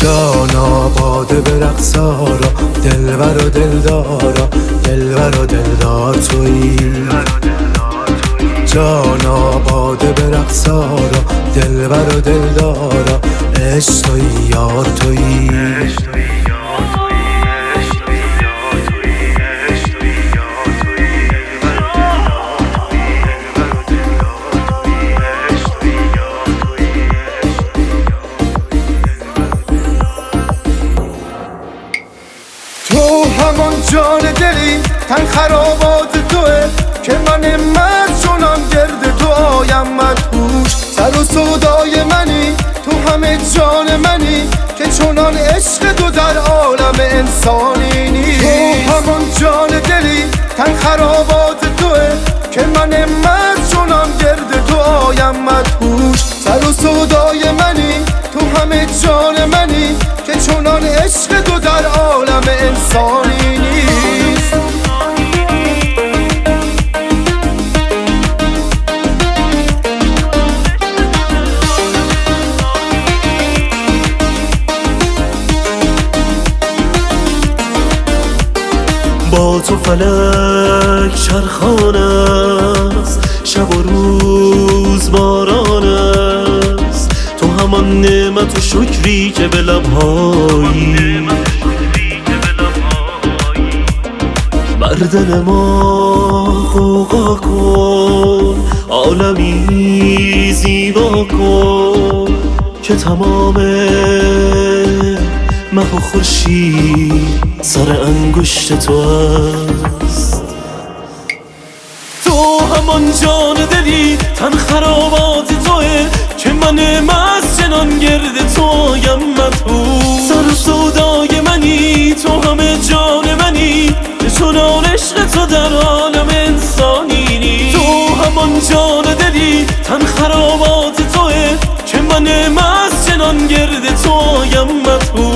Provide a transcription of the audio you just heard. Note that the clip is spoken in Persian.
جانا باده به رقصارا، دلبر و دلدارا، دلبر و دلدار تویی. جانا باده به رقصارا، دلبر و دلدارا، عشق تویی یار تویی. تو همان جان دلی تن خرابات توه که من چونم گرد تو آیم مدهوش. سر و سودای منی تو همه جان منی که چونان عشق تو در عالم انسانی نیست. تو همان جان دلی تن خرابات توه که من چونم گرد تو آیم مدهوش. سر و سودای منی تو همه جان منی که چونان عشق تو در عالم انسانی نیست. با تو فلک چرخان است، شب و روز باران است. تو همان نعمت و شکری که به لبهایی بر دل ما غوغا کن، عالمی زیبا کن که تمام مه و خورشید سر انگشت تو است. تو همان جان دلی تن خرابات توه که من مست جنان گرد تو آیم مدهوش. سر و سودای منی تو همه جان منی که چنان عشق تو در عالم انسانی نیست. تو همان جان دلی تن خرابات توه که من مست جنان گرد تو آیم مدهوش.